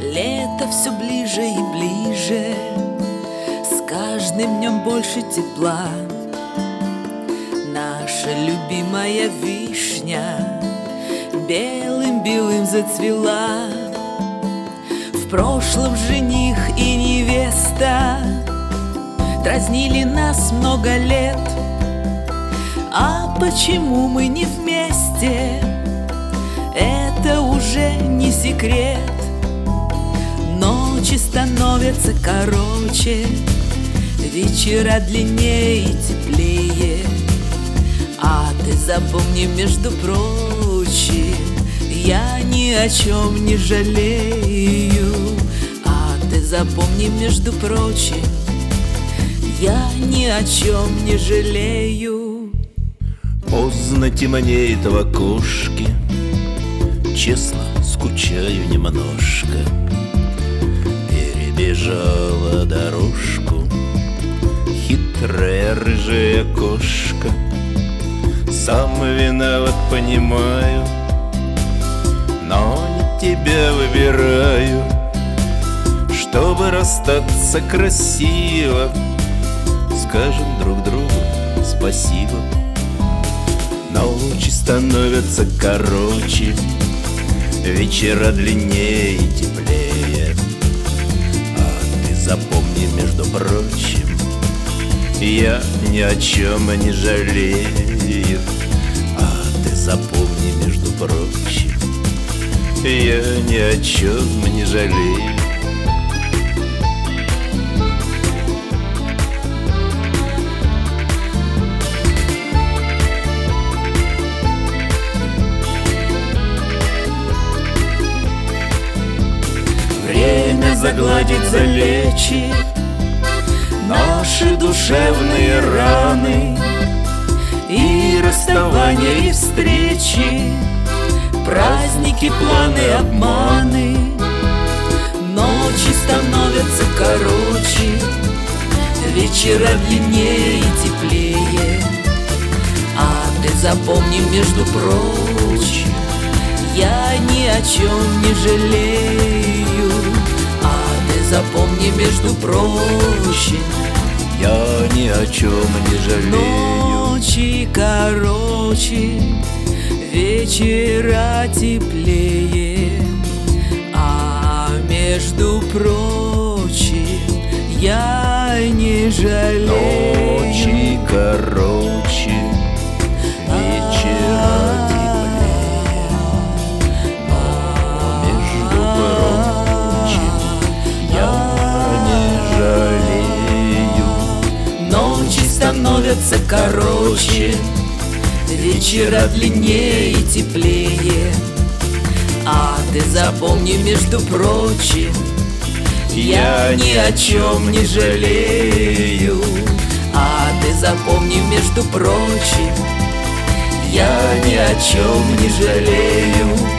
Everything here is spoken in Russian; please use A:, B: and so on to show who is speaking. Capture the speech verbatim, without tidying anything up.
A: Лето все ближе и ближе, с каждым днем больше тепла. Наша любимая вишня белым-белым зацвела. В прошлом жених и невеста дразнили нас много лет. А почему мы не вместе, это уже не секрет. Ночи становятся короче, вечера длиннее и теплее. А ты запомни, между прочим, я ни о чем не жалею. А ты запомни, между прочим, я ни о чем не жалею.
B: Поздно темнеет в окошке, честно, скучаю немножко. Перебежала дорожку хитрая рыжая кошка. Сам виноват, понимаю, но не тебя выбираю. Чтобы расстаться красиво, скажем друг другу спасибо. Ночи становятся короче, вечера длиннее и теплее. А ты запомни, между прочим, я ни о чем не жалею. А ты запомни, между прочим, я ни о чем не жалею.
A: Время загладит, залечит наши душевные раны. И расставания, и встречи, праздники, планы, обманы. Ночи становятся короче, вечера длиннее и теплее. А ты запомни, между прочим, я ни о чем не жалею. А ты запомни, между прочим,
B: я ни о чем не жалею.
A: Ночи короче, вечера теплее. А между прочим, я не жалею.
B: Ночи короче, вечера теплее. Но между прочим, я не жалею.
A: Ночи становятся короче, вечера длиннее и теплее. А ты запомни, между прочим, я ни о чем не жалею. А ты запомни, между прочим, я ни о чем не жалею.